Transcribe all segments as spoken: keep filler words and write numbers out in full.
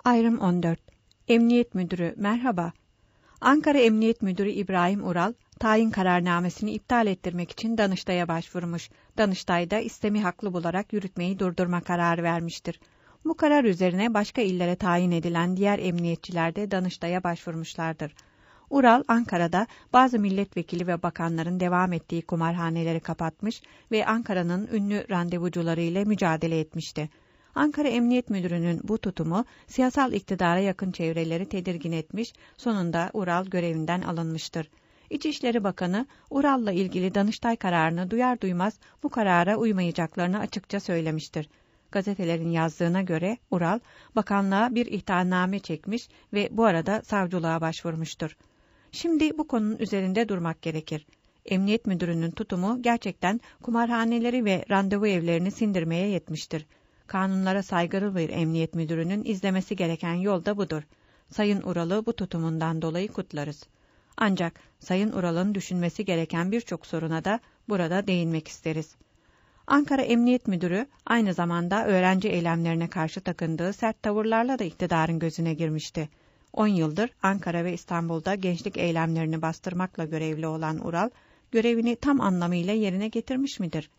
Ayrım on dört. Emniyet Müdürü merhaba. Ankara Emniyet Müdürü İbrahim Ural, tayin kararnamesini iptal ettirmek için Danıştay'a başvurmuş. Danıştay da istemi haklı bularak yürütmeyi durdurma kararı vermiştir. Bu karar üzerine başka illere tayin edilen diğer emniyetçiler de Danıştay'a başvurmuşlardır. Ural, Ankara'da bazı milletvekili ve bakanların devam ettiği kumarhaneleri kapatmış ve Ankara'nın ünlü randevucuları ile mücadele etmişti. Ankara Emniyet Müdürü'nün bu tutumu siyasal iktidara yakın çevreleri tedirgin etmiş, sonunda Ural görevinden alınmıştır. İçişleri Bakanı, Ural'la ilgili Danıştay kararını duyar duymaz bu karara uymayacaklarını açıkça söylemiştir. Gazetelerin yazdığına göre Ural, bakanlığa bir ihtarname çekmiş ve bu arada savcılığa başvurmuştur. Şimdi bu konunun üzerinde durmak gerekir. Emniyet Müdürü'nün tutumu gerçekten kumarhaneleri ve randevu evlerini sindirmeye yetmiştir. Kanunlara saygılı bir emniyet müdürünün izlemesi gereken yol da budur. Sayın Ural'ı bu tutumundan dolayı kutlarız. Ancak Sayın Ural'ın düşünmesi gereken birçok soruna da burada değinmek isteriz. Ankara Emniyet Müdürü aynı zamanda öğrenci eylemlerine karşı takındığı sert tavırlarla da iktidarın gözüne girmişti. on yıldır Ankara ve İstanbul'da gençlik eylemlerini bastırmakla görevli olan Ural, görevini tam anlamıyla yerine getirmiş midir?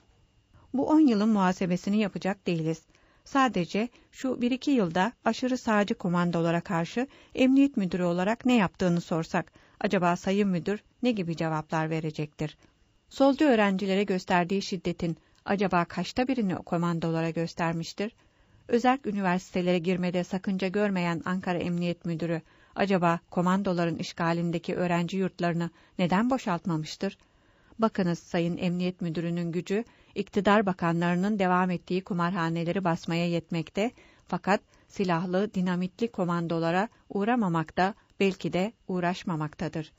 Bu on yılın muhasebesini yapacak değiliz. Sadece şu bir iki yılda aşırı sağcı komandolara karşı emniyet müdürü olarak ne yaptığını sorsak, acaba Sayın Müdür ne gibi cevaplar verecektir? Solcu öğrencilere gösterdiği şiddetin acaba kaçta birini o komandolara göstermiştir? Özerk üniversitelere girmede sakınca görmeyen Ankara Emniyet Müdürü, acaba komandoların işgalindeki öğrenci yurtlarını neden boşaltmamıştır? Bakınız, Sayın Emniyet Müdürü'nün gücü, iktidar bakanlarının devam ettiği kumarhaneleri basmaya yetmekte, fakat silahlı, dinamitli komandolara uğramamakta, belki de uğraşmamaktadır.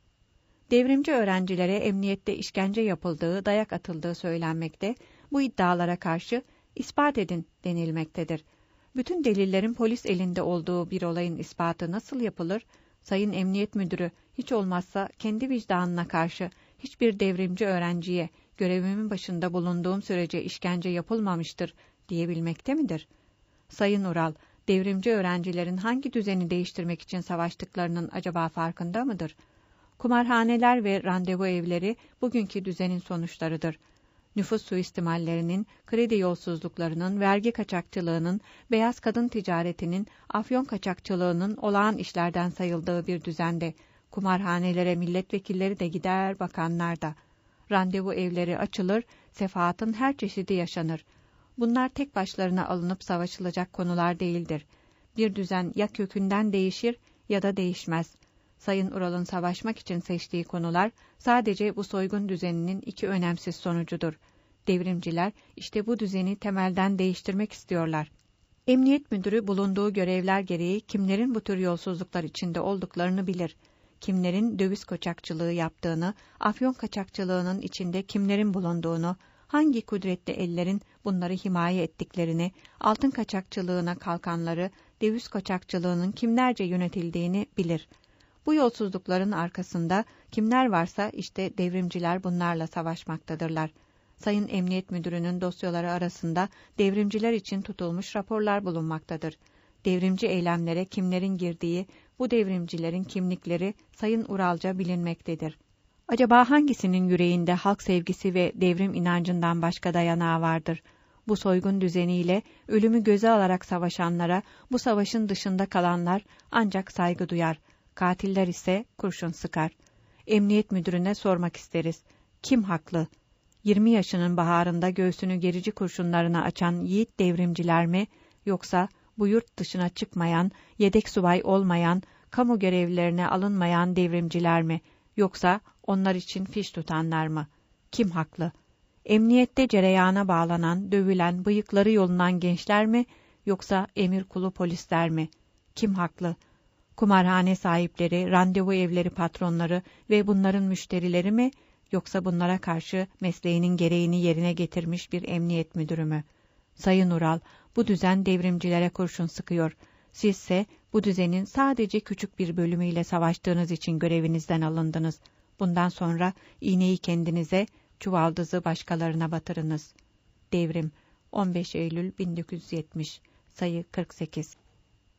Devrimci öğrencilere emniyette işkence yapıldığı, dayak atıldığı söylenmekte, bu iddialara karşı ispat edin denilmektedir. Bütün delillerin polis elinde olduğu bir olayın ispatı nasıl yapılır? Sayın Emniyet Müdürü, hiç olmazsa kendi vicdanına karşı hiçbir devrimci öğrenciye görevimin başında bulunduğum sürece işkence yapılmamıştır diyebilmekte midir? Sayın Ural, devrimci öğrencilerin hangi düzeni değiştirmek için savaştıklarının acaba farkında mıdır? Kumarhaneler ve randevu evleri bugünkü düzenin sonuçlarıdır. Nüfus suistimallerinin, kredi yolsuzluklarının, vergi kaçakçılığının, beyaz kadın ticaretinin, afyon kaçakçılığının olağan işlerden sayıldığı bir düzende, kumarhanelere milletvekilleri de gider, bakanlar da. Randevu evleri açılır, sefaatın her çeşidi yaşanır. Bunlar tek başlarına alınıp savaşılacak konular değildir. Bir düzen ya kökünden değişir ya da değişmez. Sayın Ural'ın savaşmak için seçtiği konular sadece bu soygun düzeninin iki önemsiz sonucudur. Devrimciler işte bu düzeni temelden değiştirmek istiyorlar. Emniyet Müdürü bulunduğu görevler gereği kimlerin bu tür yolsuzluklar içinde olduklarını bilir. Kimlerin döviz kaçakçılığı yaptığını, afyon kaçakçılığının içinde kimlerin bulunduğunu, hangi kudretli ellerin bunları himaye ettiklerini, altın kaçakçılığına kalkanları, döviz kaçakçılığının kimlerce yönetildiğini bilir. Bu yolsuzlukların arkasında kimler varsa işte devrimciler bunlarla savaşmaktadırlar. Sayın Emniyet Müdürü'nün dosyaları arasında devrimciler için tutulmuş raporlar bulunmaktadır. Devrimci eylemlere kimlerin girdiği, bu devrimcilerin kimlikleri Sayın Uralca bilinmektedir. Acaba hangisinin yüreğinde halk sevgisi ve devrim inancından başka dayanağı vardır? Bu soygun düzeniyle ölümü göze alarak savaşanlara, bu savaşın dışında kalanlar ancak saygı duyar. Katiller ise kurşun sıkar. Emniyet Müdürüne sormak isteriz. Kim haklı? yirmi yaşının baharında göğsünü gerici kurşunlarına açan yiğit devrimciler mi, yoksa bu yurt dışına çıkmayan, yedek subay olmayan, kamu görevlilerine alınmayan devrimciler mi, yoksa onlar için fiş tutanlar mı? Kim haklı? Emniyette cereyana bağlanan, dövülen, bıyıkları yolunan gençler mi, yoksa emir kulu polisler mi? Kim haklı? Kumarhane sahipleri, randevu evleri patronları ve bunların müşterileri mi, yoksa bunlara karşı mesleğinin gereğini yerine getirmiş bir emniyet müdürü mü? Sayın Ural, bu düzen devrimcilere kurşun sıkıyor. Sizse bu düzenin sadece küçük bir bölümüyle savaştığınız için görevinizden alındınız. Bundan sonra iğneyi kendinize, çuvaldızı başkalarına batırınız. Devrim, on beş Eylül bin dokuz yüz yetmiş, sayı kırk sekiz.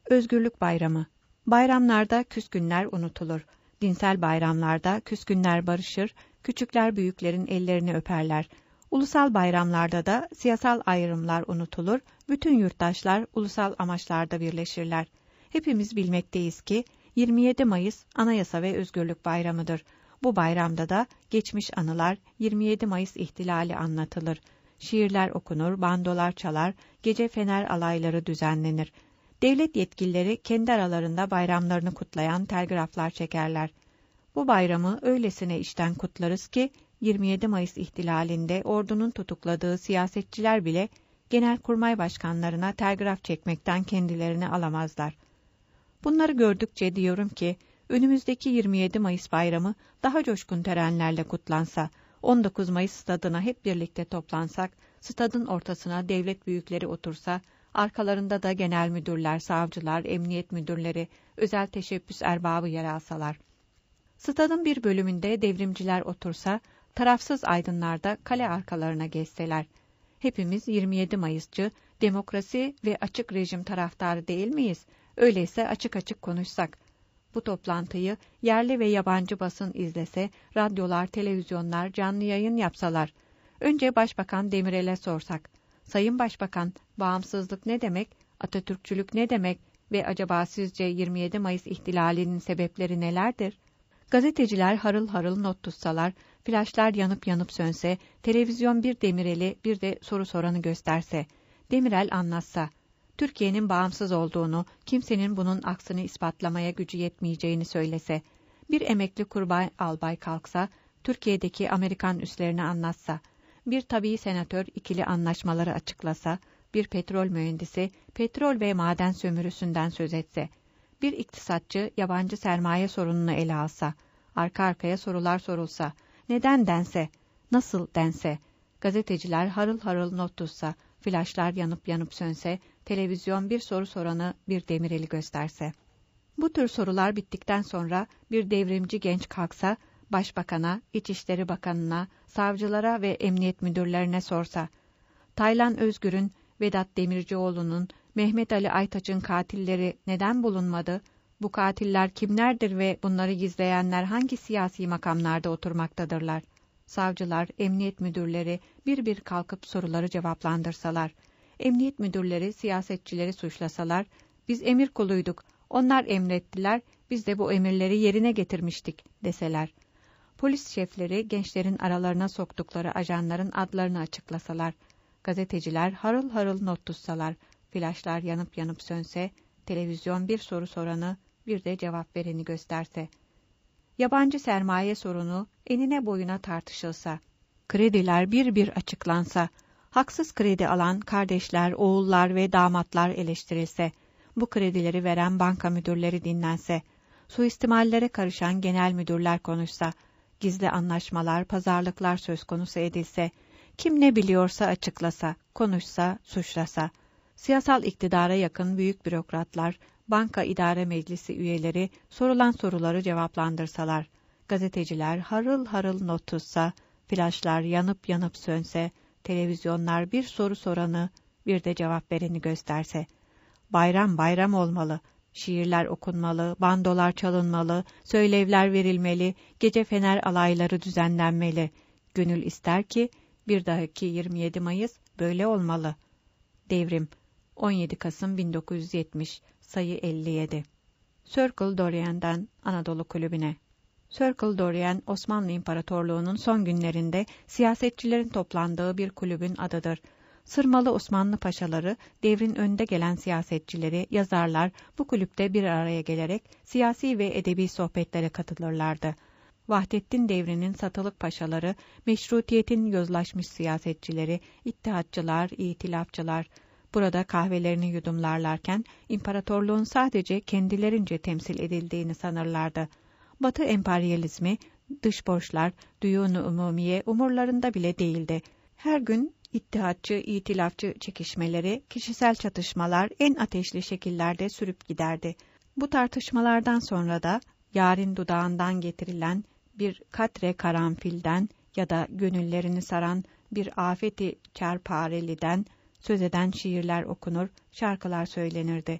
Özgürlük Bayramı. Bayramlarda küskünler unutulur. Dinsel bayramlarda küskünler barışır, küçükler büyüklerin ellerini öperler. Ulusal bayramlarda da siyasal ayrımlar unutulur, bütün yurttaşlar ulusal amaçlarda birleşirler. Hepimiz bilmekteyiz ki yirmi yedi Mayıs Anayasa ve Özgürlük Bayramıdır. Bu bayramda da geçmiş anılar, yirmi yedi Mayıs ihtilali anlatılır. Şiirler okunur, bandolar çalar, gece fener alayları düzenlenir. Devlet yetkilileri kendi aralarında bayramlarını kutlayan telgraflar çekerler. Bu bayramı öylesine içten kutlarız ki yirmi yedi Mayıs ihtilalinde ordunun tutukladığı siyasetçiler bile genelkurmay başkanlarına telgraf çekmekten kendilerini alamazlar. Bunları gördükçe diyorum ki önümüzdeki yirmi yedi Mayıs bayramı daha coşkun törenlerle kutlansa, on dokuz Mayıs stadına hep birlikte toplansak, stadın ortasına devlet büyükleri otursa, arkalarında da genel müdürler, savcılar, emniyet müdürleri, özel teşebbüs erbabı yer alsalar. Stadın bir bölümünde devrimciler otursa, tarafsız aydınlar da kale arkalarına geçseler. Hepimiz yirmi yedi Mayısçı, demokrasi ve açık rejim taraftarı değil miyiz? Öyleyse açık açık konuşsak. Bu toplantıyı yerli ve yabancı basın izlese, radyolar, televizyonlar canlı yayın yapsalar. Önce Başbakan Demirel'e sorsak. Sayın Başbakan, bağımsızlık ne demek, Atatürkçülük ne demek ve acaba sizce yirmi yedi Mayıs ihtilalinin sebepleri nelerdir? Gazeteciler harıl harıl not tutsalar, flaşlar yanıp yanıp sönse, televizyon bir Demirel'i bir de soru soranı gösterse, Demirel anlatsa, Türkiye'nin bağımsız olduğunu, kimsenin bunun aksini ispatlamaya gücü yetmeyeceğini söylese, bir emekli kurbay albay kalksa, Türkiye'deki Amerikan üslerini anlatsa, bir tabii senatör ikili anlaşmaları açıklasa, bir petrol mühendisi petrol ve maden sömürüsünden söz etse, bir iktisatçı yabancı sermaye sorununu ele alsa, arka arkaya sorular sorulsa, neden dense, nasıl dense, gazeteciler harıl harıl not tutsa, flaşlar yanıp yanıp sönse, televizyon bir soru soranı bir Demirel'i gösterse. Bu tür sorular bittikten sonra bir devrimci genç kalksa, Başbakan'a, İçişleri Bakanı'na, savcılara ve emniyet müdürlerine sorsa, Taylan Özgür'ün, Vedat Demircioğlu'nun, Mehmet Ali Aytaç'ın katilleri neden bulunmadı? Bu katiller kimlerdir ve bunları gizleyenler hangi siyasi makamlarda oturmaktadırlar? Savcılar, emniyet müdürleri bir bir kalkıp soruları cevaplandırsalar, emniyet müdürleri siyasetçileri suçlasalar, biz emir kuluyduk, onlar emrettiler, biz de bu emirleri yerine getirmiştik deseler. Polis şefleri gençlerin aralarına soktukları ajanların adlarını açıklasalar, gazeteciler harıl harıl not tutsalar, flaşlar yanıp yanıp sönse, televizyon bir soru soranı, bir de cevap vereni gösterse. Yabancı sermaye sorunu enine boyuna tartışılsa, krediler bir bir açıklansa, haksız kredi alan kardeşler, oğullar ve damatlar eleştirilse, bu kredileri veren banka müdürleri dinlense, suistimallere karışan genel müdürler konuşsa, gizli anlaşmalar, pazarlıklar söz konusu edilse, kim ne biliyorsa açıklasa, konuşsa, suçlasa, siyasal iktidara yakın büyük bürokratlar, banka idare meclisi üyeleri sorulan soruları cevaplandırsalar, gazeteciler harıl harıl not tutsa, flaşlar yanıp yanıp sönse, televizyonlar bir soru soranı, bir de cevap vereni gösterse, bayram bayram olmalı, şiirler okunmalı, bandolar çalınmalı, söylevler verilmeli, gece fener alayları düzenlenmeli. Gönül ister ki bir dahaki yirmi yedi Mayıs böyle olmalı. Devrim on yedi Kasım bin dokuz yüz yetmiş sayı elli yedi. Circle Dorian'dan Anadolu Kulübü'ne. Circle Dorian, Osmanlı İmparatorluğu'nun son günlerinde siyasetçilerin toplandığı bir kulübün adıdır. Sırmalı Osmanlı paşaları, devrin önde gelen siyasetçileri, yazarlar bu kulüpte bir araya gelerek siyasi ve edebi sohbetlere katılırlardı. Vahdettin devrinin satılık paşaları, meşrutiyetin yozlaşmış siyasetçileri, ittihatçılar, itilafçılar, burada kahvelerini yudumlarlarken imparatorluğun sadece kendilerince temsil edildiğini sanırlardı. Batı emperyalizmi, dış borçlar, duyunu umumiye umurlarında bile değildi. Her gün İttihatçı, itilafçı çekişmeleri, kişisel çatışmalar en ateşli şekillerde sürüp giderdi. Bu tartışmalardan sonra da yarın dudağından getirilen bir katre karanfilden ya da gönüllerini saran bir afeti çarpareliden söz eden şiirler okunur, şarkılar söylenirdi.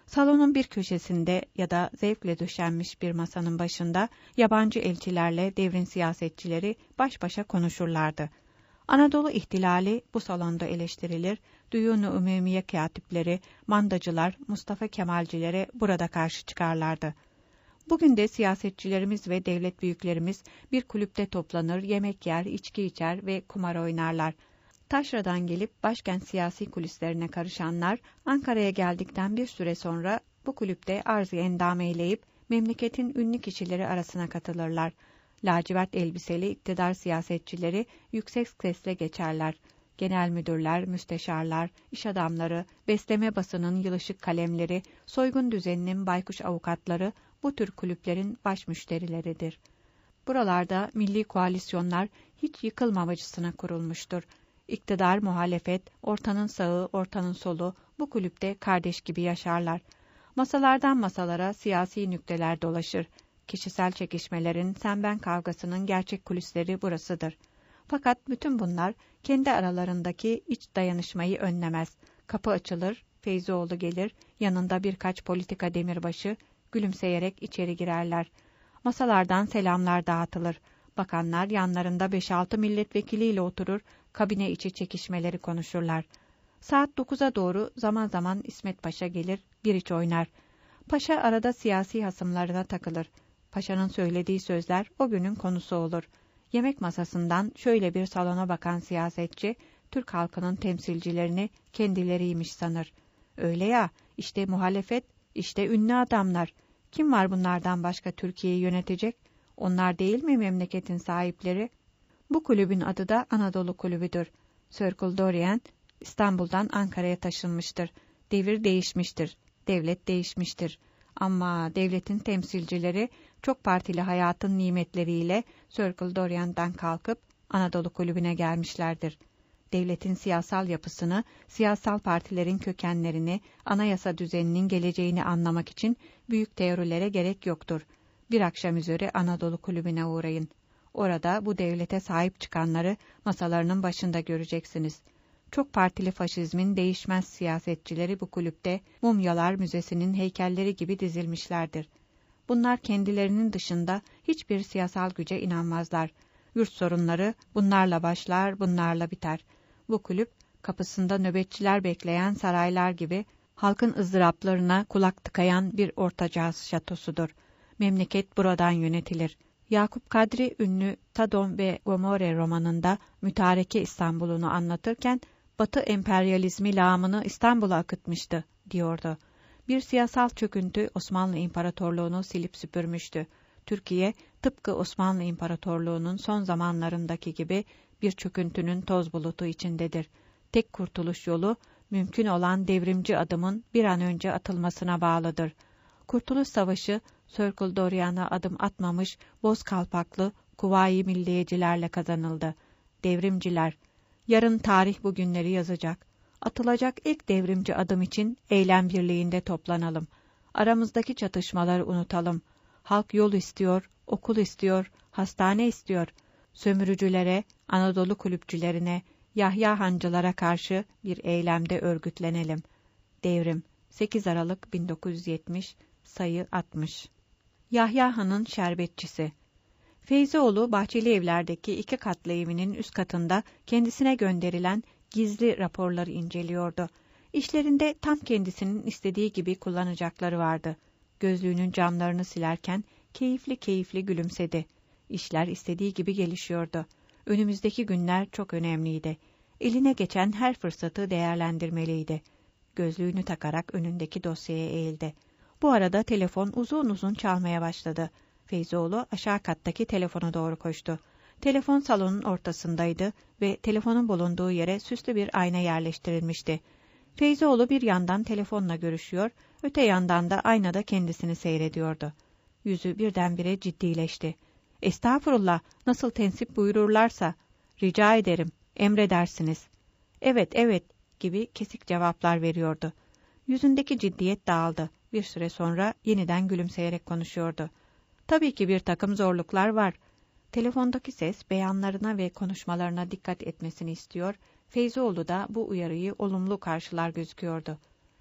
Salonun bir köşesinde ya da zevkle döşenmiş bir masanın başında yabancı elçilerle devrin siyasetçileri baş başa konuşurlardı. Anadolu ihtilali bu salonda eleştirilir, Duyun-u Umumiye katipleri, mandacılar, Mustafa Kemalcilere burada karşı çıkarlardı. Bugün de siyasetçilerimiz ve devlet büyüklerimiz bir kulüpte toplanır, yemek yer, içki içer ve kumar oynarlar. Taşra'dan gelip başkent siyasi kulislerine karışanlar, Ankara'ya geldikten bir süre sonra bu kulüpte arz-ı endam eyleyip memleketin ünlü kişileri arasına katılırlar. Lacivert elbiseli iktidar siyasetçileri yüksek sesle geçerler. Genel müdürler, müsteşarlar, iş adamları, besleme basının yılışık kalemleri, soygun düzeninin baykuş avukatları bu tür kulüplerin baş müşterileridir. Buralarda milli koalisyonlar hiç yıkılmamacısına kurulmuştur. İktidar, muhalefet, ortanın sağı, ortanın solu bu kulüpte kardeş gibi yaşarlar. Masalardan masalara siyasi nükteler dolaşır. Kişisel çekişmelerin, sen ben kavgasının gerçek kulisleri burasıdır. Fakat bütün bunlar kendi aralarındaki iç dayanışmayı önlemez. Kapı açılır, Feyzioğlu gelir, yanında birkaç politika demirbaşı gülümseyerek içeri girerler. Masalardan selamlar dağıtılır. Bakanlar yanlarında beş altı milletvekiliyle oturur, kabine içi çekişmeleri konuşurlar. Saat dokuza doğru zaman zaman İsmet Paşa gelir, bir iç oynar. Paşa arada siyasi hasımlarına takılır. Paşa'nın söylediği sözler o günün konusu olur. Yemek masasından şöyle bir salona bakan siyasetçi, Türk halkının temsilcilerini kendileriymiş sanır. Öyle ya, işte muhalefet, işte ünlü adamlar. Kim var bunlardan başka Türkiye'yi yönetecek? Onlar değil mi memleketin sahipleri? Bu kulübün adı da Anadolu Kulübü'dür. Circle Dorian, İstanbul'dan Ankara'ya taşınmıştır. Devir değişmiştir. Devlet değişmiştir. Ama devletin temsilcileri çok partili hayatın nimetleriyle Circle Dorian'dan kalkıp Anadolu Kulübü'ne gelmişlerdir. Devletin siyasal yapısını, siyasal partilerin kökenlerini, anayasa düzeninin geleceğini anlamak için büyük teorilere gerek yoktur. Bir akşam üzeri Anadolu Kulübü'ne uğrayın. Orada bu devlete sahip çıkanları masalarının başında göreceksiniz. Çok partili faşizmin değişmez siyasetçileri bu kulüpte Mumyalar Müzesi'nin heykelleri gibi dizilmişlerdir. Bunlar kendilerinin dışında hiçbir siyasal güce inanmazlar. Yurt sorunları bunlarla başlar, bunlarla biter. Bu kulüp, kapısında nöbetçiler bekleyen saraylar gibi halkın ızdıraplarına kulak tıkayan bir ortaçağ şatosudur. Memleket buradan yönetilir. Yakup Kadri ünlü Tadom ve Gomorre romanında mütareke İstanbul'unu anlatırken, Batı emperyalizmi lağımını İstanbul'a akıtmıştı, diyordu. Bir siyasal çöküntü Osmanlı İmparatorluğunu silip süpürmüştü. Türkiye, tıpkı Osmanlı İmparatorluğu'nun son zamanlarındaki gibi bir çöküntünün toz bulutu içindedir. Tek kurtuluş yolu, mümkün olan devrimci adımın bir an önce atılmasına bağlıdır. Kurtuluş Savaşı, Circle Dorian'a adım atmamış, boz kalpaklı, kuvayi milliyecilerle kazanıldı. Devrimciler, yarın tarih bugünleri yazacak. Atılacak ilk devrimci adım için eylem birliğinde toplanalım. Aramızdaki çatışmaları unutalım. Halk yol istiyor, okul istiyor, hastane istiyor. Sömürücülere, Anadolu kulüpçülerine, Yahya hancılara karşı bir eylemde örgütlenelim. Devrim, sekiz Aralık bin dokuz yüz yetmiş, sayı altmış. Yahya Han'ın şerbetçisi. Feyzioğlu, Bahçeli Evler'deki iki katlı evinin üst katında kendisine gönderilen gizli raporları inceliyordu. İşlerinde tam kendisinin istediği gibi kullanacakları vardı. Gözlüğünün camlarını silerken keyifli keyifli gülümsedi. İşler istediği gibi gelişiyordu. Önümüzdeki günler çok önemliydi. Eline geçen her fırsatı değerlendirmeliydi. Gözlüğünü takarak önündeki dosyaya eğildi. Bu arada telefon uzun uzun çalmaya başladı. Feyzioğlu aşağı kattaki telefona doğru koştu. Telefon salonun ortasındaydı ve telefonun bulunduğu yere süslü bir ayna yerleştirilmişti. Feyzioğlu bir yandan telefonla görüşüyor, öte yandan da aynada kendisini seyrediyordu. Yüzü birdenbire ciddileşti. Estağfurullah, nasıl tensip buyururlarsa, rica ederim, emredersiniz. Evet, evet gibi kesik cevaplar veriyordu. Yüzündeki ciddiyet dağıldı. Bir süre sonra yeniden gülümseyerek konuşuyordu. Tabii ki bir takım zorluklar var. Telefondaki ses beyanlarına ve konuşmalarına dikkat etmesini istiyor, Feyzioğlu da bu uyarıyı olumlu karşılar gözüküyordu.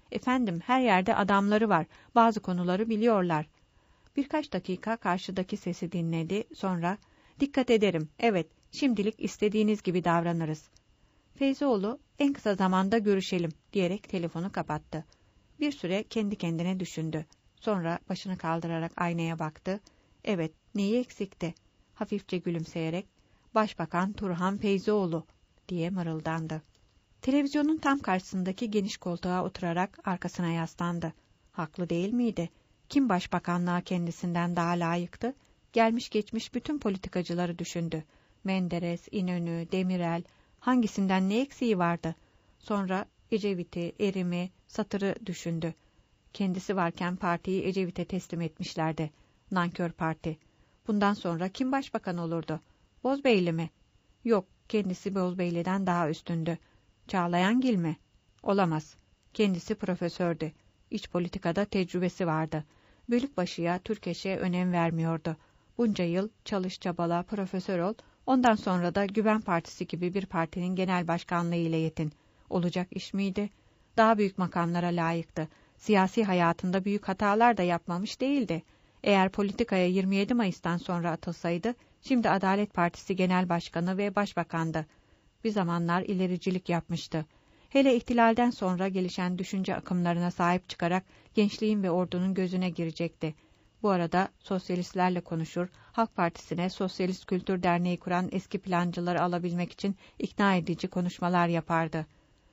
Efendim, her yerde adamları var. Bazı konuları biliyorlar. Birkaç dakika karşıdaki sesi dinledi. Sonra, dikkat ederim, evet, şimdilik istediğiniz gibi davranırız. Feyzoğlu, en kısa zamanda görüşelim diyerek telefonu kapattı. Bir süre kendi kendine düşündü. Sonra başını kaldırarak aynaya baktı. Evet, neyi eksikti? Hafifçe gülümseyerek, Başbakan Turhan Feyzoğlu diye mırıldandı. Televizyonun tam karşısındaki geniş koltuğa oturarak arkasına yaslandı. Haklı değil miydi? Kim başbakanlığa kendisinden daha layıktı? Gelmiş geçmiş bütün politikacıları düşündü. Menderes, İnönü, Demirel, hangisinden ne eksiği vardı? Sonra Ecevit'i, Erim'i, Satır'ı düşündü. Kendisi varken partiyi Ecevit'e teslim etmişlerdi. Nankör parti. Bundan sonra kim başbakan olurdu? Bozbeyli mi? Yok, kendisi Bozbeyli'den daha üstündü. Çağlayangil mi? Olamaz. Kendisi profesördü. İç politikada tecrübesi vardı. Bölükbaşıya, Türkeş'e önem vermiyordu. Bunca yıl çalış çabala, profesör ol, ondan sonra da Güven Partisi gibi bir partinin genel başkanlığı ile yetin. Olacak iş miydi? Daha büyük makamlara layıktı. Siyasi hayatında büyük hatalar da yapmamış değildi. Eğer politikaya yirmi yedi Mayıs'tan sonra atılsaydı, şimdi Adalet Partisi Genel Başkanı ve Başbakandı. Bir zamanlar ilericilik yapmıştı. Hele ihtilalden sonra gelişen düşünce akımlarına sahip çıkarak gençliğin ve ordunun gözüne girecekti. Bu arada sosyalistlerle konuşur, Halk Partisi'ne Sosyalist Kültür Derneği kuran eski plancıları alabilmek için ikna edici konuşmalar yapardı.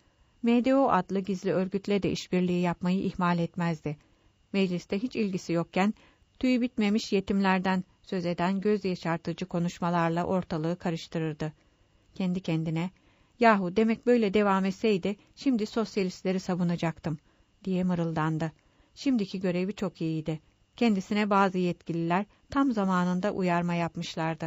M D O adlı gizli örgütle de işbirliği yapmayı ihmal etmezdi. Mecliste hiç ilgisi yokken, tüyü bitmemiş yetimlerden söz eden göz yaşartıcı konuşmalarla ortalığı karıştırırdı. Kendi kendine, yahu demek böyle devam etseydi, şimdi sosyalistleri savunacaktım, diye mırıldandı. Şimdiki görevi çok iyiydi. Kendisine bazı yetkililer tam zamanında uyarma yapmışlardı.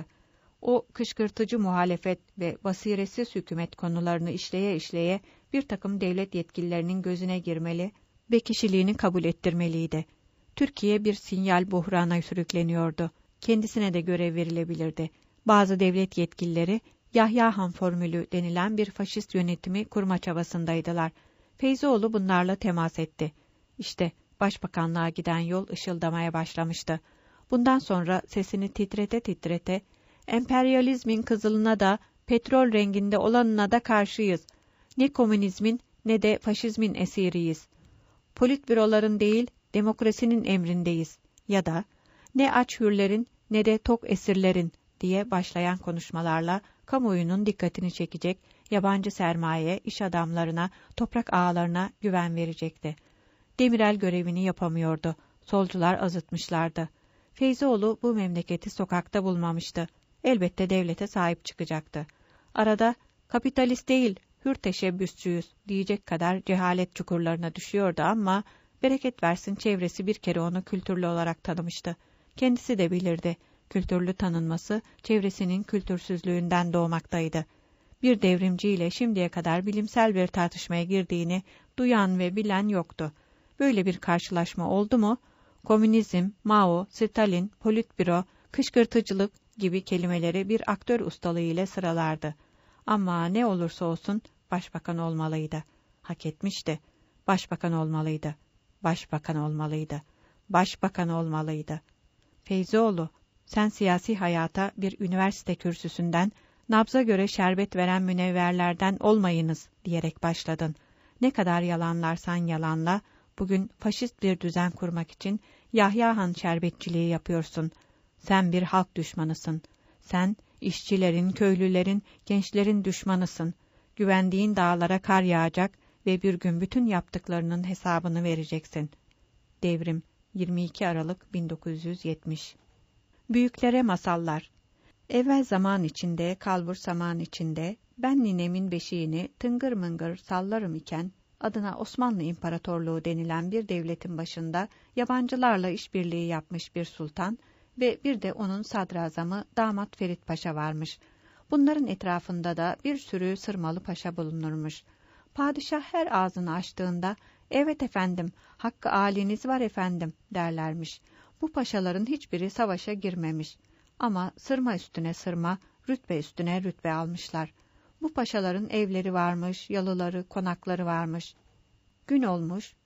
O kışkırtıcı muhalefet ve basiretsiz hükümet konularını işleye işleye bir takım devlet yetkililerinin gözüne girmeli ve kişiliğini kabul ettirmeliydi. Türkiye bir sinyal buhrana sürükleniyordu. Kendisine de görev verilebilirdi. Bazı devlet yetkilileri Yahya Han formülü denilen bir faşist yönetimi kurma çabasındaydılar. Feyzoğlu bunlarla temas etti. İşte başbakanlığa giden yol ışıldamaya başlamıştı. Bundan sonra sesini titrete titrete, emperyalizmin kızılına da, petrol renginde olanına da karşıyız. Ne komünizmin ne de faşizmin esiriyiz. Politbüroların değil, demokrasinin emrindeyiz. Ya da ne aç hürlerin ne de tok esirlerin diye başlayan konuşmalarla kamuoyunun dikkatini çekecek, yabancı sermaye, iş adamlarına, toprak ağalarına güven verecekti. Demirel görevini yapamıyordu. Solcular azıtmışlardı. Feyzoğlu bu memleketi sokakta bulmamıştı. Elbette devlete sahip çıkacaktı. Arada kapitalist değil, hür teşebbüsçüyüz diyecek kadar cehalet çukurlarına düşüyordu ama bereket versin çevresi bir kere onu kültürlü olarak tanımıştı. Kendisi de bilirdi. Kültürlü tanınması çevresinin kültürsüzlüğünden doğmaktaydı. Bir devrimciyle şimdiye kadar bilimsel bir tartışmaya girdiğini duyan ve bilen yoktu. Böyle bir karşılaşma oldu mu, komünizm, Mao, Stalin, politbüro, kışkırtıcılık gibi kelimeleri bir aktör ustalığı ile sıralardı. Ama ne olursa olsun başbakan olmalıydı. Hak etmişti. Başbakan olmalıydı. Başbakan olmalıydı. Başbakan olmalıydı. Feyzoğlu, sen siyasi hayata bir üniversite kürsüsünden, nabza göre şerbet veren münevverlerden olmayınız diyerek başladın. Ne kadar yalanlarsan yalanla, bugün faşist bir düzen kurmak için Yahya Han şerbetçiliği yapıyorsun. Sen bir halk düşmanısın. Sen işçilerin, köylülerin, gençlerin düşmanısın. Güvendiğin dağlara kar yağacak ve bir gün bütün yaptıklarının hesabını vereceksin. Devrim yirmi iki Aralık bin dokuz yüz yetmiş. Büyüklere masallar. Evvel zaman içinde, kalbur saman içinde, ben ninemin beşiğini tıngır mıngır sallarım iken, adına Osmanlı İmparatorluğu denilen bir devletin başında yabancılarla işbirliği yapmış bir sultan ve bir de onun sadrazamı Damat Ferit Paşa varmış. Bunların etrafında da bir sürü sırmalı paşa bulunurmuş. Padişah her ağzını açtığında, evet efendim, hakkı âliniz var efendim derlermiş. Bu paşaların hiçbiri savaşa girmemiş. Ama sırma üstüne sırma, rütbe üstüne rütbe almışlar. Bu paşaların evleri varmış, yalıları, konakları varmış. Gün olmuş,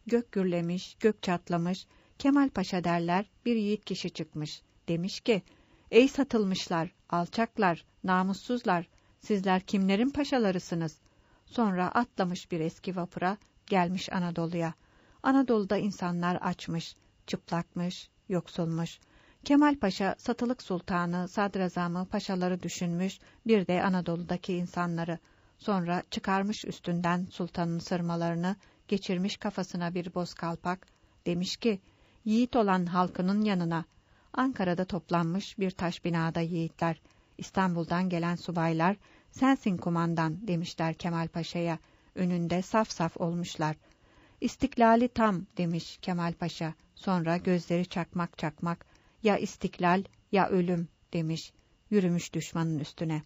gök gürlemiş, gök çatlamış, Kemal Paşa derler bir yiğit kişi çıkmış. Demiş ki, ey satılmışlar, alçaklar, namussuzlar, sizler kimlerin paşalarısınız? Sonra atlamış bir eski vapura, gelmiş Anadolu'ya. Anadolu'da insanlar açmış, çıplakmış, yoksulmuş. Kemal Paşa satılık sultanı, sadrazamı, paşaları düşünmüş, bir de Anadolu'daki insanları. Sonra çıkarmış üstünden sultanın sırmalarını, geçirmiş kafasına bir boz kalpak, demiş ki, yiğit olan halkının yanına. Ankara'da toplanmış bir taş binada yiğitler. İstanbul'dan gelen subaylar, sensin kumandan demişler Kemal Paşa'ya. Önünde saf saf olmuşlar. İstiklali tam demiş Kemal Paşa. Sonra gözleri çakmak çakmak, ya istiklal ya ölüm demiş. Yürümüş düşmanın üstüne.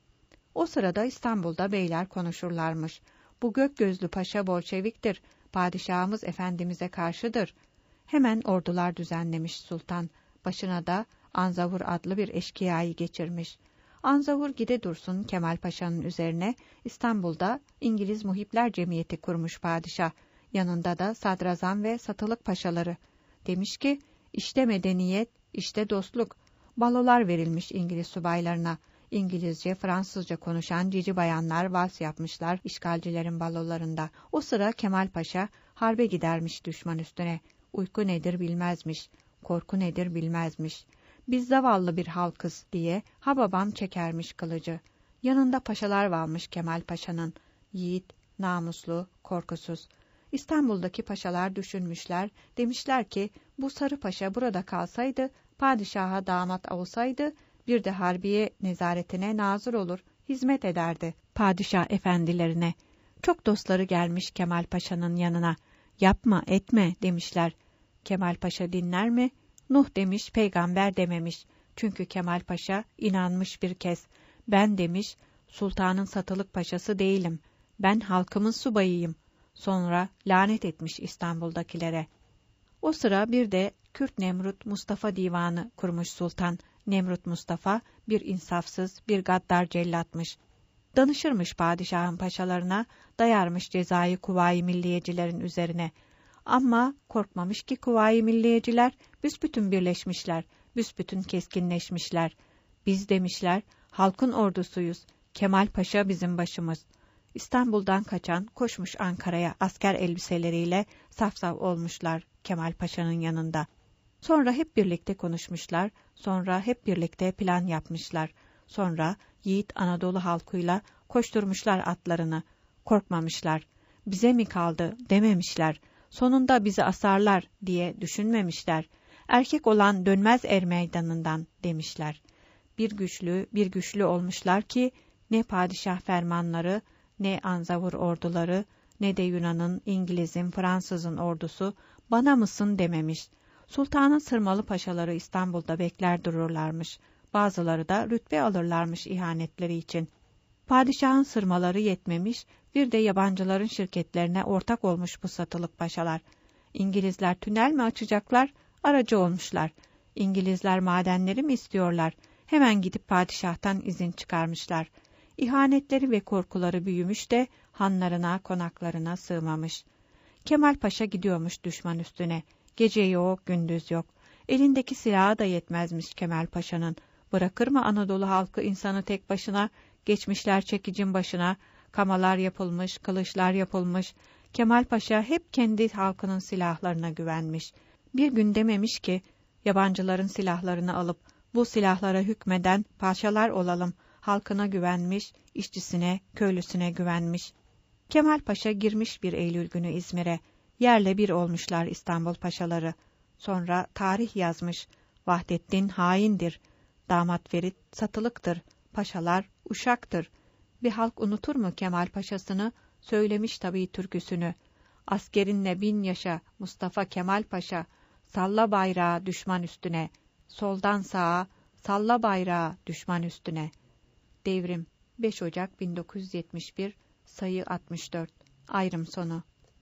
O sırada İstanbul'da beyler konuşurlarmış. Bu gök gözlü paşa Bolşeviktir. Padişahımız efendimize karşıdır. Hemen ordular düzenlemiş sultan. Başına da Anzavur adlı bir eşkıyayı geçirmiş. Anzavur gide dursun Kemal Paşa'nın üzerine İstanbul'da İngiliz Muhipler Cemiyeti kurmuş padişah. Yanında da sadrazam ve satılık paşaları. Demiş ki, işte medeniyet, işte dostluk. Balolar verilmiş İngiliz subaylarına. İngilizce, Fransızca konuşan cici bayanlar vals yapmışlar işgalcilerin balolarında. O sıra Kemal Paşa harbe gidermiş düşman üstüne. Uyku nedir bilmezmiş, korku nedir bilmezmiş. Biz zavallı bir halkız diye hababam çekermiş kılıcı. Yanında paşalar varmış Kemal Paşa'nın. Yiğit, namuslu, korkusuz. İstanbul'daki paşalar düşünmüşler, demişler ki bu Sarı Paşa burada kalsaydı, padişaha damat olsaydı, bir de harbiye nezaretine nazır olur, hizmet ederdi padişah efendilerine. Çok dostları gelmiş Kemal Paşa'nın yanına. Yapma, etme demişler. Kemal Paşa dinler mi? Nuh demiş, peygamber dememiş. Çünkü Kemal Paşa inanmış bir kez. Ben demiş, sultanın satılık paşası değilim. Ben halkımın subayıyım. Sonra lanet etmiş İstanbul'dakilere. O sıra bir de Kürt Nemrut Mustafa Divanı kurmuş sultan. Nemrut Mustafa bir insafsız, bir gaddar cellatmış. Danışırmış padişahın paşalarına, dayarmış cezayı kuvayi milliyecilerin üzerine. Ama korkmamış ki kuvayi milliyeciler büsbütün birleşmişler, büsbütün keskinleşmişler. Biz demişler, halkın ordusuyuz, Kemal Paşa bizim başımız. İstanbul'dan kaçan koşmuş Ankara'ya asker elbiseleriyle safsaf olmuşlar Kemal Paşa'nın yanında. Sonra hep birlikte konuşmuşlar, sonra hep birlikte plan yapmışlar. Sonra yiğit Anadolu halkıyla koşturmuşlar atlarını. Korkmamışlar. Bize mi kaldı dememişler. Sonunda bizi asarlar diye düşünmemişler. Erkek olan dönmez er meydanından demişler. Bir güçlü, bir güçlü olmuşlar ki ne padişah fermanları, ne Anzavur orduları, ne de Yunan'ın, İngiliz'in, Fransız'ın ordusu bana mısın dememiş. Sultanın sırmalı paşaları İstanbul'da bekler dururlarmış. Bazıları da rütbe alırlarmış ihanetleri için. Padişahın sırmaları yetmemiş, bir de yabancıların şirketlerine ortak olmuş bu satılık paşalar. İngilizler tünel mi açacaklar, aracı olmuşlar. İngilizler madenleri mi istiyorlar, hemen gidip padişahtan izin çıkarmışlar. İhanetleri ve korkuları büyümüş de hanlarına, konaklarına sığmamış. Kemal Paşa gidiyormuş düşman üstüne. Gece yok, gündüz yok. Elindeki silahı da yetmezmiş Kemal Paşa'nın. Bırakır mı Anadolu halkı insanı tek başına? Geçmişler çekicin başına. Kamalar yapılmış, kılıçlar yapılmış. Kemal Paşa hep kendi halkının silahlarına güvenmiş. Bir gün dememiş ki, yabancıların silahlarını alıp bu silahlara hükmeden paşalar olalım. Halkına güvenmiş, işçisine, köylüsüne güvenmiş. Kemal Paşa girmiş bir Eylül günü İzmir'e. Yerle bir olmuşlar İstanbul paşaları. Sonra tarih yazmış. Vahdettin haindir. Damat Ferit satılıktır. Paşalar uşaktır. Bir halk unutur mu Kemal Paşasını? Söylemiş tabii türküsünü. Askerinle bin yaşa Mustafa Kemal Paşa. Salla bayrağı düşman üstüne. Soldan sağa salla bayrağı düşman üstüne. Devrim beş Ocak bin dokuz yüz yetmiş bir sayı altmış dört. Ayrım sonu.